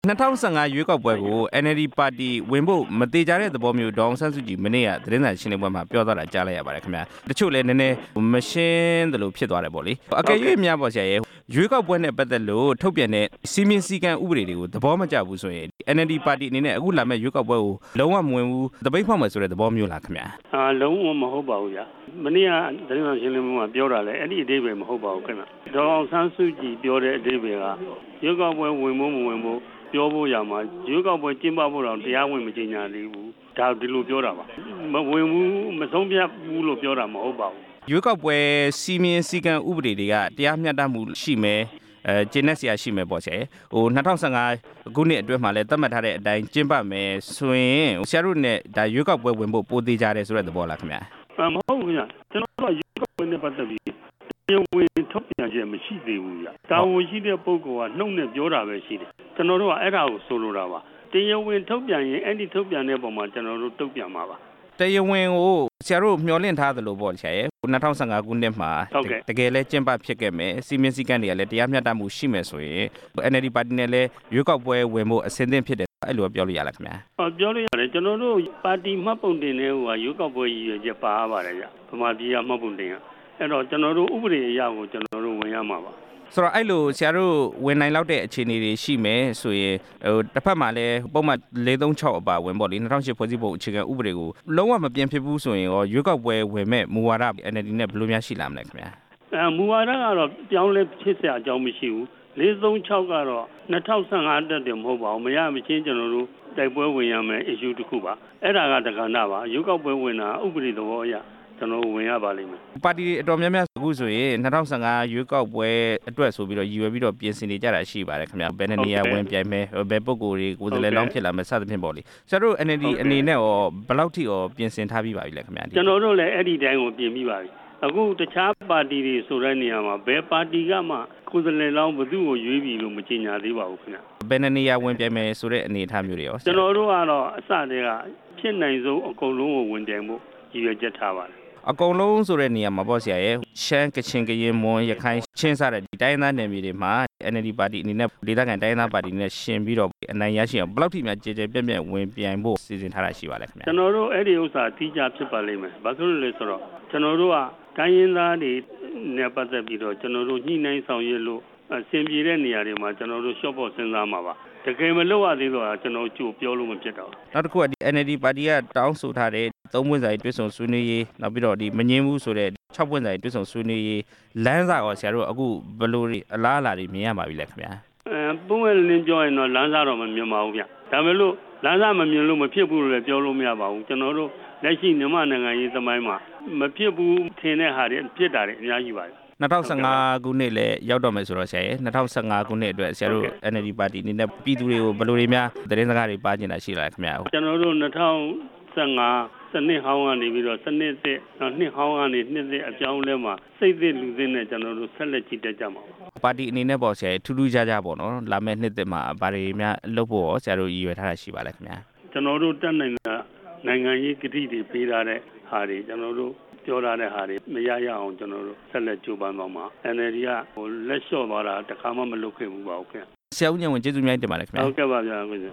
2015ရွေးကောက်ပွဲကို NLD ပါတီဝင်ဖို့မသေးကြတဲ့သဘောမျိုးဒေါအောင်ဆန်းစုကြည်မနေ့ကသတင်းစာရှင်းလင်းပွဲမှာပြောသွားတာကြားလိုက်ရပါတယ်ခင်ဗျာတချို့လည်းနည်းနည်းမရှင်းသလိုဖြစ်သွားတယ်ပေါ့လေအကယ်၍များပေါ့ဆရာရဲ့ရွေးကောက်ပွဲနဲ့ပတ်သက်လို့ထုတ်ပြန်တဲ့စီမင်းစည်းကမ်းဥပဒေတွေကိုသဘောမကျဘူးဆိုရင် NLD ပါတီအနေနဲ့အခုလာမဲ့ရွေးကောက်ပွဲကိုလုံးဝမဝင်ဘူးတပိတ်ဖောက်မယ်ဆိုတဲ့သဘောမျိုးလားခင်ဗျာလုံးဝမဟုတ်ပါဘူးဗျာမနေ့ကသတင်းစာရှင်းလင်းပွဲမှာပြောတာလေအဲ့ဒီအဓိပ္ပာယ်မဟုတ်ပါဘူးခင်ဗျဒေါအောင်ဆန်းစုကြည်ပြောတဲ့အဓိပ္ပာယ်ကရွေးကောက်ပွဲဝင်ဖို့မဝင်ဖို့ပြောဖို့ရမှာရွေးကောက်ပွဲကျင်းပဖို့တော့တရားဝင်မကြေညာသေးဘူးဒါဒီလိုပြောတာပါမဝင်ဘူးမဆုံးဖြတ်ဘူးလို့ပြောတာမဟုတ်ပါဘူးရွေးကောက်ပွဲစီမင်းစည်းကမ်းဥပဒေတွေကတရားမျှတမှုရှိမယ်ကျင်းနေစရာရှိမယ်ပေါ့ဆရာ2015ခုနှစ်အတွင်းမှာလည်းသတ်မှတ်ထားတဲ့အတိုင်းကျင်းပမယ်ဆိုရင်ဆရာတို့နဲ့ဒါရွေးကောက်ပွဲဝင်ဖို့ပိုသေးကြတယ်ဆိုတဲ့သဘောလားခင်ဗျာမဟုတ်ဘူးခင်ဗျကျွန်တော်တို့ရွေးကောက်ပွဲနဲ့ပတ်သက်ပြီးတရားဝင်ထုတ်ပြန်ချက်မရှိသေးဘူးဗျတာဝန်ရှိတဲ့ပုဂ္ဂိုလ်ကနှုတ်နဲ့ပြောတာပဲရှိတယ်ကျွန်တော်တို့ကအဲ့ဒါကိုဆိုလိုတာပါတရားဝင်ထုတ်ပြန်ရင်အဲ့ဒီထုတ်ပြန်တဲ့ပုံမှာကျွန်တော်တို့တုံ့ပြန်မှာပါတရားဝင်ကိုဆရာတို့မျှော်လင့်ထားသလိုပေါ့ဆရာရဲ့2015ခုနှစ်မှာတကယ်လဲကျင်းပဖြစ်ခဲ့မယ်စီမင်းစည်းကမ်းတွေကလည်းတရားမျှတမှုရှိမယ်ဆိုရင် NLD ပါတီနဲ့လည်းရွေးကောက်ပွဲဝင်ဖို့အဆင်သင့်ဖြစ်တယ်အဲ့လိုပြောလို့ရလားခင်ဗျာပြောလို့ရတယ်ကျွန်တော်တို့ပါတီမှတ်ပုံတင်တဲ့ဟိုကရွေးကောက်ပွဲရည်ရွယ်ချက်ပါပါတယ်ဗျဗမာပြည်ကမှတ်ပုံတင်အဲ့တော့ကျွန်တော်တို့ဥပဒေအရကိုကျွန်တော်တို့ဝင်ရမှာပါဆိုတော့အဲ့လိုဆရာတို့ဝင်နိုင်လောက်တဲ့အခြေအနေတွေရှိမယ်ဆိုရင်တစ်ဖက်မှာလည်းပုံမှန်436အပါဝင်ပေါ့လေ2008ဖွဲ့စည်းပုံအခြေခံဥပဒေကိုလုံးဝမပြင်ဖြစ်ဘူးဆိုရင်ရောရွေးကောက်ပွဲဝင်မဲ့မူဝါဒ NLD နဲ့ဘယ်လိုများရှိလာမလဲခင်ဗျာမူဝါဒကတော့ပြောင်းလဲဖြစ်စရာအကြောင်းမရှိဘူး436ကတော့2015တက်တယ်မဟုတ်ပါဘူးမရမချင်းကျွန်တော်တို့တိုက်ပွဲဝင်ရမယ် issue တစ်ခုပါအဲ့ဒါကတက္ကနာပါရွေးကောက်ပွဲဝင်တာဥပဒေသဘောအရကျွန်တော်ဝင်ရပါလိမ့်မယ်ပါတီအတော်များများအခုဆိုရင်2015ရွေးကောက်ပွဲအတွက်ဆိုပြီးတော့ရည်ရွယ်ပြီးတော့ပြင်ဆင်နေကြတာရှိပါတယ်ခင်ဗျာဘယ်နေရာဝင်ပြိုင်မယ်ဘယ်ပုဂ္ဂိုလ်တွေကိုယ်စားလှယ်လောင်းဖြစ်လာမယ်စသဖြင့်ပေါ့လေဆရာတို့ NLD အနေနဲ့ရောဘယ်လောက်ထိရောပြင်ဆင်ထားပြီးပါပြီလဲခင်ဗျာကျွန်တော်တို့လည်းအဲ့ဒီတိုင်းကိုပြင်ပြီးပါပြီအခုတခြားပါတီတွေဆိုတဲ့နေရာမှာဘယ်ပါတီကမှကိုယ်စားလှယ်လောင်းဘယ်သူ့ကိုရွေးပြီလို့မကြေညာသေးပါဘူးခင်ဗျာဘယ်နေရာဝင်ပြိုင်မယ်ဆိုတဲ့အနေအထားမျိုးတွေရောကျွန်တော်တို့ကတော့အစတည်းကဖြစ်နိုင်ဆုံးအကုန်လုံးကိုဝင်ပြိုင်ဖို့ရည်ရွယ်ချက်ထားပါတယ်အကုန်လုံးဆိုတဲ့နေရာမှာပေါ့ဆရာရဲ့ရှမ်းကချင်ကရင်မွန်ရခိုင်ချင်းစတဲ့ဒီတိုင်းသားနယ်မြေတွေမှာ NLD ပါတီအနေနဲ့ဒေသခံတိုင်းသားပါတီနဲ့ရှင်ပြီးတော့အနိုင်ရရှိအောင်ဘယ်လောက်ထိများကြေပြန့်ဝင်ပြိုင်ဖို့စီစဉ်ထားတာရှိပါလဲခင်ဗျာကျွန်တော်တို့အဲ့ဒီဥစ္စာအတိအကျဖြစ်ပါလိမ့်မယ်ဘာလို့လဲဆိုတော့ကျွန်တော်တို့ကတိုင်းရင်းသားတွေနဲ့ပတ်သက်ပြီးတော့ကျွန်တော်တို့ညှိနှိုင်းဆောင်ရွက်လို့အဆင်ပြေတဲ့နေရာတွေမှာကျွန်တော်တို့ရှော့ဖို့စဉ်းစားမှာပါတကယ်မလုပ်ရသေးတော့ကျွန်တော်ကြိုပြောလို့မဖြစ်တော့နောက်တစ်ခုကဒီ NLD ပါတီကတောင်းဆိုထားတဲ့3ပွင့်စာတွဲဆုံဆွေးနွေးရေးနောက်ပြီးတော့ဒီမငင်းဘူးဆိုတဲ့6ပွင့်စာတွဲဆုံဆွေးနွေးရေးလမ်းစာရောဆရာတို့အခုဘယ်လိုအလားအလာတွေမြင်ရပါပြီလဲခင်ဗျာပုံမှန်လင်းပြောရင်တော့လမ်းစာတော့မမြင်ပါဘူးဗျဒါပေမဲ့လို့လမ်းစာမမြင်လို့မဖြစ်ဘူးလို့လည်းပြောလို့မရပါဘူးကျွန်တော်တို့လက်ရှိမြန်မာနိုင်ငံရေးသမိုင်းမှာမဖြစ်ဘူးထင်တဲ့ဟာတွေဖြစ်တာတွေအများကြီးပါတယ် 2015ခုနှစ်လည်းရောက်တော့မယ်ဆိုတော့ဆရာရဲ့2015ခုနှစ်အတွက်ဆရာတို့ NLD ပါတီအနေနဲ့ပြည်သူတွေကိုဘယ်လိုတွေများသတင်းစကားတွေပါကျင်တာရှိလားခင်ဗျာကျွန်တော်တို့2015စနစ်ဟောင်းကနေပြီးတော့စနစ်သစ်နှစ်ဟောင်းကနေနှစ်သစ်အပြောင်းလဲမှာစိတ်သစ်လူသစ်နဲ့ကျွန်တော်တို့ဆက်လက်ကြည့်တတ်ကြမှာပါတီအနေနဲ့ပေါ့ဆရာထူးထူးခြားခြားပေါ့နော်လာမယ့်နှစ်သစ်မှာဘာတွေများလုပ်ဖို့ရောဆရာတို့ရည်ရွယ်ထားတာရှိပါလဲခင်ဗျာကျွန်တော်တို့တက်နိုင်ငံရေးကတိတွေပေးထားတဲ့ဟာတွေကျွန်တော်တို့ပြောထားတဲ့ဟာတွေမရရအောင်ကျွန်တော်တို့ဆက်လက်ကြိုးပမ်းသွားမှာ NLD ကလက်လျှော့သွားတာတခါမှမလုပ်ခဲ့ဘူးပါဘူးခင်ဗျဆရာဦးညံဝင်ကျေးဇူးများတင်ပါတယ်ခင်ဗျာဟုတ်ကဲ့ပါဗျာခင်ဗျ